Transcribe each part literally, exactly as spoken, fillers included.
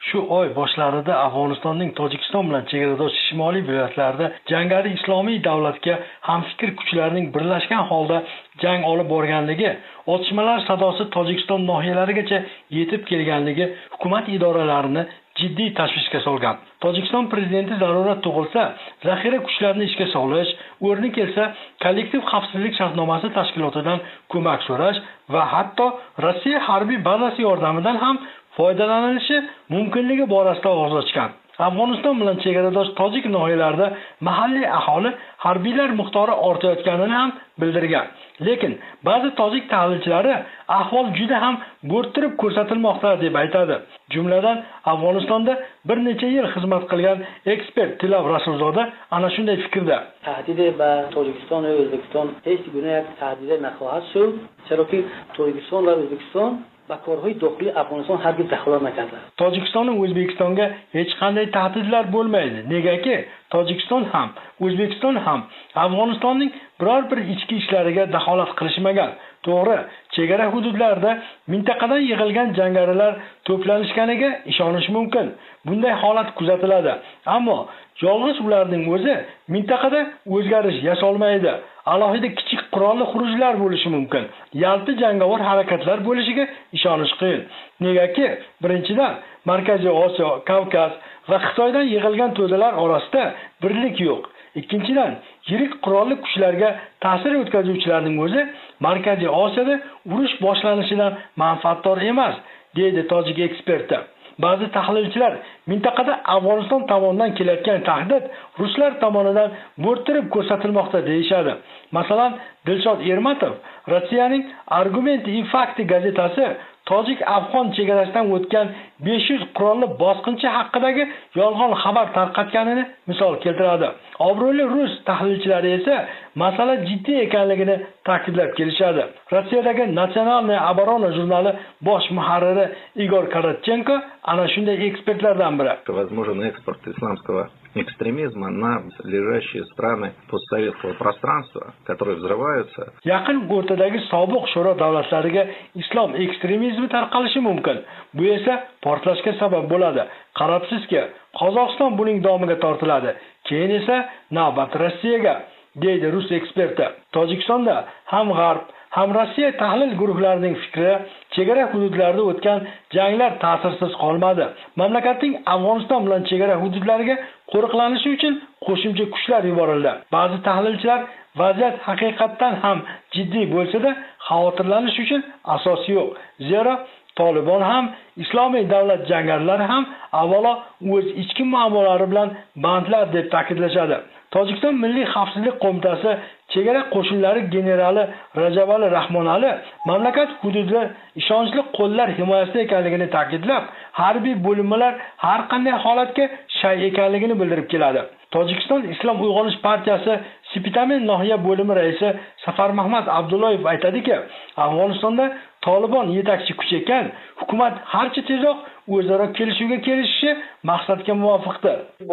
Shu oy boshlarida Afg'onistonning Tojikiston bilan chegaradosh shimoliy viloyatlarida jangari islomiy davlatga hamfikr kuchlarning birlashgan holda jang olib borganligi, otishmalar sadosi Tojikiston nohiyalarigacha yetib kelganligi hukumat idoralarini jiddiy tashvishga solgan. Tojikiston prezidenti zarurat tug'ilsa, zaxira kuchlarni ishga solish, o'rni kelsa, kollektiv xavfsizlik shartnomasi tashkilotidan ko'mak so'rash va hatto Rossiya harbiy bazasi yordamidan ham foydalanilishi mumkinligi borasida og'iz ochgan. Afg'oniston bilan chegaradosh tojik nohiyalarida mahalliy aholi harbiylar miqdori ortayotganini ham bildirgan. Lekin ba'zi tojik tahlilchilari ahvol juda ham bo'rttirib ko'rsatilmoqda deb aytadi. Jumladan Afg'onistonda bir necha yil xizmat qilgan ekspert Tilab Rasulzoda ana shunday fikrda. Tahdid ba Tojikiston va O'zbekiston hech guna tahdid naxohat shud, chunki Tojikiston va O'zbekiston va korxoy daxili Afg'oniston harbiy daxlat nakardi. Tojikistonning O'zbekistonga hech qanday tahdidlar bo'lmaydi. Negaki Tojikiston ham, O'zbekiston ham Afg'onistonning biror bir ichki ishlariga daxolat qilishmagan. To'g'ri, chegara hududlarida mintaqadan yig'ilgan jangarilar to'planishganiga ishonish mumkin. Bunday holat kuzatiladi. Ammo yolg'iz ularning o'zi mintaqada o'zgarish yasolmaydi. Alohida kichik qurolli xurujlar bo'lishi mumkin. Yalpi jangovar harakatlar bo'lishiga ishonish qiyin. Negaki, birinchidan, Markaziy Osiyo, Kavkaz va Xitoydan yig'ilgan to'dalar orasida birlik yo'q. Ikkinchidan, yirik qurolli kuchlarga ta'sir o'tkazuvchilarning o'zi Markaziy Osiyoda urush boshlanishidan manfaatdor emas, deydi tojik eksperti. Ba'zi tahlilchilar mintaqada Afg'oniston tomonidan kelayotgan tahdid ruslar tomonidan bo'rttirib ko'rsatilmoqda deyshadi. Masalan, Dilshod Ermatov Rossiyaning Argumenti и факты gazetasi tojik-afg'on chegarasidan o'tgan besh yuz qurolli bosqinchi haqidagi yolg'on xabar tarqatganini misol keltiradi. Obro'li rus tahlilchilari esa masala jiddiy ekanligini ta'kidlab kelishadi. Rossiyadagi Nasionalniy obrona jurnali bosh muharriri Igor Karatchenko ana shunday ekspertlardan biri. Возможен экспорт исламского экстремизма на лежащие страны постсоветского пространства, которые взрываются. Yaqin o'rtadagi sobiq sho'ro davlatlariga islom ekstremizmi tarqalishi mumkin. Bu esa portlashga sabab bo'ladi. Qarabsizki, Qozog'iston buning domiga tortiladi. Keyin esa navbat Rossiyaga, deydi rus eksperti. Tojikistonda ham G'arb, ham Rossiya tahlil guruhlarining fikri, chegara hududlarida o'tgan janglar ta'sirsiz qolmadi. Mamlakatning Afg'oniston bilan chegara hududlariga qo'riqlanishi uchun qo'shimcha kuchlar yuborildi. Ba'zi tahlilchilar vaziyat haqiqatdan ham jiddiy bo'lsa-da, xavotirlanish uchun asos yo'q. Zero Tolibon ham, Islomiy davlat jangarilari ham avvalo o'z ichki muammolari bilan bandlar deb ta'kidlashadi. Tojikiston Milliy xavfsizlik qo'mitasi chegara qo'shinlari generali Rajabali Rahmonali mamlakat hududida ishonchli qo'llar himoyasida ekanligini ta'kidlab, harbiy bo'linmalar har qanday holatga shay ekanligini bildirib keladi. Tojikiston Islom uyg'onish partiyasi Sipitamen nohiya bo'limi raisi Safar Mahmad Abdullayev aytadiki, Afg'onistonda Tolibon yetakchi kuch ekan, hukumat harcha tezroq o'zaro kelishuvga kelishishi maqsadga muvofiqdir.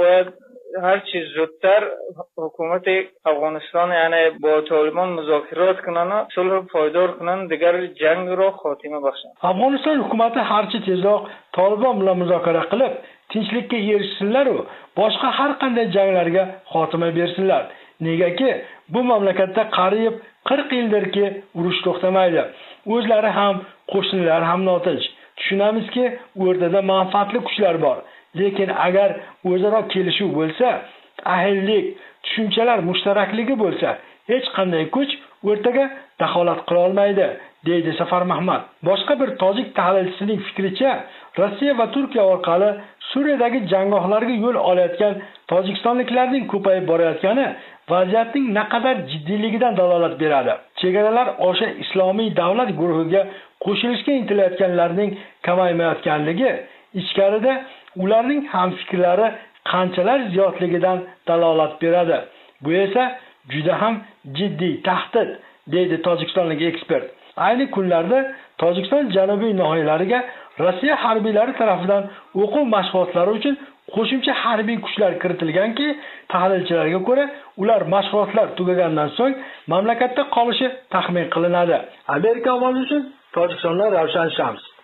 هر چیز زودتر حکومت افغانستان یعنی با طالبان مذاکرات کنن صلح پایدار کنن دیگر جنگ را خاتمه بخشن. Afg'oniston hukumati harcha tezroq Tolibon bilan muzokara qilib, tinchlikka erishsinlar va boshqa har qanday janglarga xotima bersinlar. Negaki, bu mamlakatda qariyb qirq yildirki urush to'xtamaydi. O'zlari ham, qo'shnilar ham notinch. Tushunamizki, o'rtada manfaatli kuchlar bor. Lekin agar o'zaro kelishuv bo'lsa, ahillik, tushunchalar mushtarakligi bo'lsa, hech qanday kuch o'rtaga daxolat qila olmaydi, deydi Safar Mahmad. Boshqa bir tojik tahlilchisining fikricha, Rossiya va Turkiya orqali Suriyadagi janggohlarga yo'l olayotgan tojikistonliklarning ko'payib borayotgani vaziyatning naqadar jiddiyligidan dalolat beradi. Chegaralar osha islomiy davlat guruhiga qo'shilishga intilayotganlarning kamaymayotganligi, ichkarida ularning ham fikrlari qanchalar ziyodligidan dalolat beradi. Bu esa juda ham jiddiy tahdid, deydi tojikistonlik ekspert. Ayni kunlarda Tojikiston janubiy nohiyalariga Rossiya harbiylari tomonidan o'quv mashg'ulotlari uchun qo'shimcha harbiy kuchlar kiritilganki, tahlilchilarga ko'ra, ular mashg'ulotlar tugagandan so'ng mamlakatda qolishi taxmin qilinadi. Amerika ovozi uchun Tojikistondan Ravshan Shams.